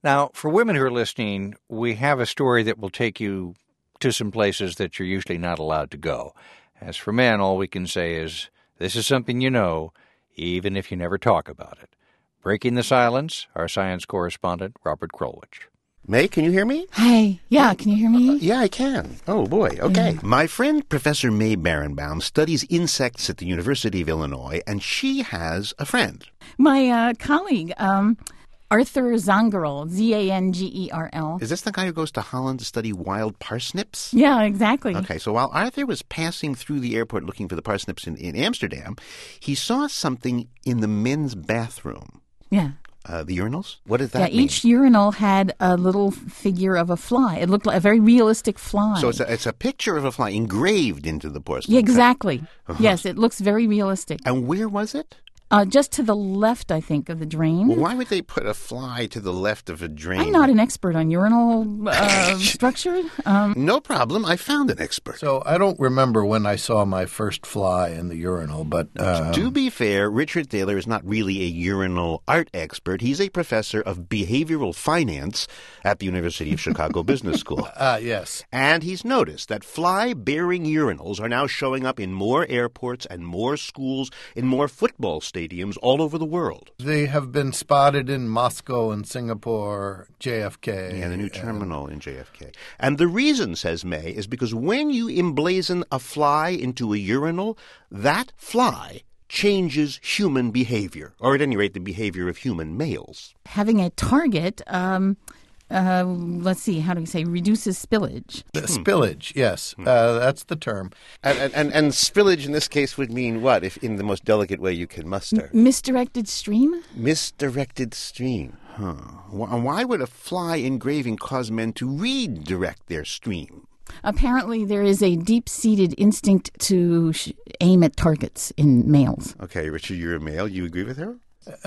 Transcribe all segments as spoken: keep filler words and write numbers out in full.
Now, for women who are listening, we have a story that will take you to some places that you're usually not allowed to go. As for men, all we can say is, this is something you know, even if you never talk about it. Breaking the silence, our science correspondent, Robert Krulwich. May, can you hear me? Hi. Yeah, can you hear me? Uh, yeah, I can. Oh, boy. Okay. Yeah. My friend, Professor May Barenbaum, studies insects at the University of Illinois, and she has a friend. My uh, colleague, um, Arthur Zangerl, Z A N G E R L. Is this the guy who goes to Holland to study wild parsnips? Yeah, exactly. Okay, so while Arthur was passing through the airport looking for the parsnips in, in Amsterdam, he saw something in the men's bathroom. Yeah. Uh, the urinals? What does that yeah, mean? Yeah, each urinal had a little figure of a fly. It looked like a very realistic fly. So it's a, it's a picture of a fly engraved into the porcelain. Yeah, exactly. Uh-huh. Yes, it looks very realistic. And where was it? Uh, just to the left, I think, of the drain. Well, why would they put a fly to the left of a drain? I'm not an expert on urinal uh, structure. Um, no problem. I found an expert. So I don't remember when I saw my first fly in the urinal, but... Um... To be fair, Richard Thaler is not really a urinal art expert. He's a professor of behavioral finance at the University of Chicago Business School. Ah, uh, yes. And he's noticed that fly-bearing urinals are now showing up in more airports and more schools, in more football stadiums. Stadiums all over the world. They have been spotted in Moscow and Singapore, J F K. Yeah, the new terminal and... in J F K. And the reason, says May, is because when you emblazon a fly into a urinal, that fly changes human behavior, or at any rate, the behavior of human males. Having a target... Um... Uh, let's see, how do we say, reduces spillage. The spillage, yes, uh, that's the term. And, and, and, and spillage in this case would mean what, if in the most delicate way you can muster? M- misdirected stream? Misdirected stream. Huh. Why would a fly engraving cause men to redirect their stream? Apparently there is a deep-seated instinct to sh- aim at targets in males. Okay, Richard, you're a male. You agree with her?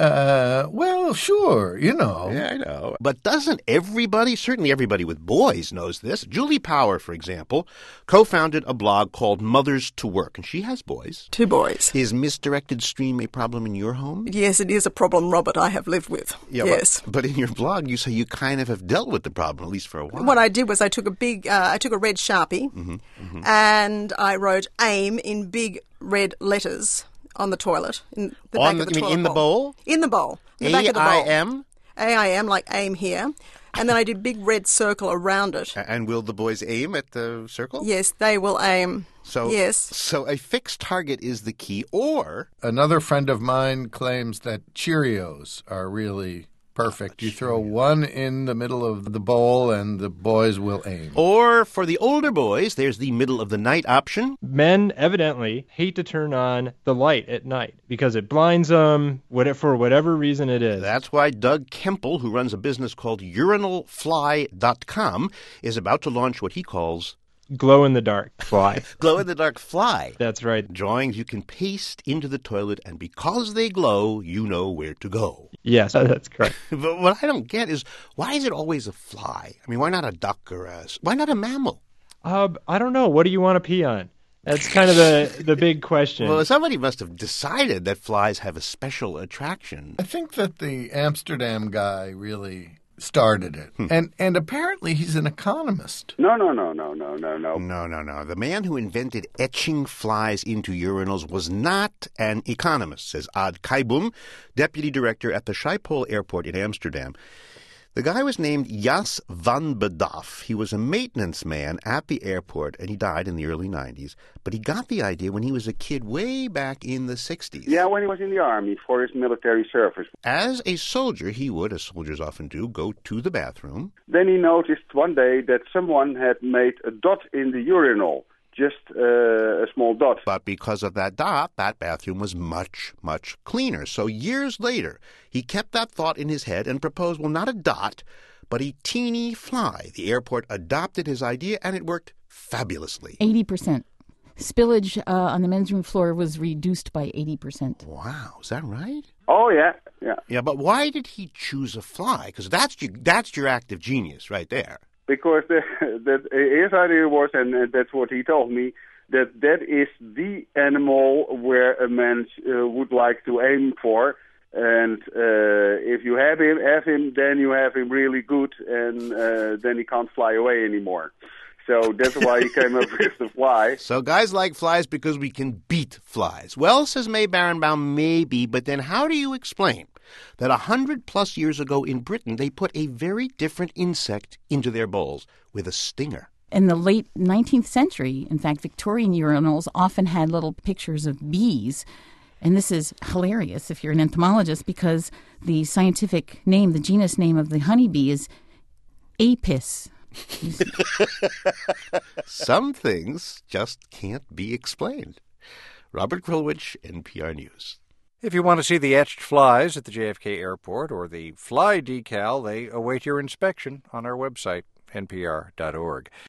Uh, well, sure, you know. Yeah, I know. But doesn't everybody, certainly everybody with boys knows this. Julie Power, for example, co-founded a blog called Mothers to Work, and she has boys. Two boys. Is misdirected stream a problem in your home? Yes, it is a problem, Robert, I have lived with. Yeah, yes. But, but in your blog, you say you kind of have dealt with the problem, at least for a while. What I did was I took a big, uh, I took a red Sharpie, mm-hmm, mm-hmm. and I wrote AIM in big red letters on the toilet. In the on back the, of the you toilet mean in the bowl? In the bowl. In the back of the bowl. A I M? A I M, like aim here. And then I did big red circle around it. And will the boys aim at the circle? Yes, they will aim. So, yes. So a fixed target is the key, or... Another friend of mine claims that Cheerios are really... perfect. You throw one in the middle of the bowl and the boys will aim. Or for the older boys, there's the middle of the night option. Men evidently hate to turn on the light at night because it blinds them for whatever reason it is. That's why Doug Kemple, who runs a business called urinal fly dot com, is about to launch what he calls... Glow-in-the-dark fly. Glow-in-the-dark fly. That's right. Drawings you can paste into the toilet, and because they glow, you know where to go. Yes, that's correct. But what I don't get is, why is it always a fly? I mean, why not a duck or a... Why not a mammal? Uh, I don't know. What do you want to pee on? That's kind of the, the big question. Well, somebody must have decided that flies have a special attraction. I think that the Amsterdam guy really... started it. Hmm. And and apparently he's an economist. No, no, no, no, no, no, no. No, no, no. The man who invented etching flies into urinals was not an economist, says Ad Kaibum, deputy director at the Schiphol Airport in Amsterdam. The guy was named Jas van Bedaf. He was a maintenance man at the airport, and he died in the early nineties. But he got the idea when he was a kid way back in the sixties. Yeah, when he was in the army for his military service. As a soldier, he would, as soldiers often do, go to the bathroom. Then he noticed one day that someone had made a dot in the urinal. Just uh, a small dot. But because of that dot, that bathroom was much, much cleaner. So years later, he kept that thought in his head and proposed, well, not a dot, but a teeny fly. The airport adopted his idea, and it worked fabulously. eighty percent. Spillage uh, on the men's room floor was reduced by eighty percent. Wow, is that right? Oh, yeah, yeah. Yeah, but why did he choose a fly? Because that's your, that's your act of genius right there. Because the, that his idea was, and that's what he told me, that that is the animal where a man uh, would like to aim for And uh, if you have him, have him, then you have him really good, and uh, then he can't fly away anymore. So that's why he came up with the fly. So guys like flies because we can beat flies. Well, says May Barenbaum, maybe, but then how do you explain that a hundred plus years ago in Britain they put a very different insect into their bowls with a stinger? In the late nineteenth century, in fact, Victorian urinals often had little pictures of bees. And this is hilarious if you're an entomologist, because the scientific name, the genus name of the honeybee is Apis. Some things just can't be explained. Robert Krulwich, N P R News. If you want to see the etched flies at the J F K airport or the fly decal, they await your inspection on our website, N P R dot org.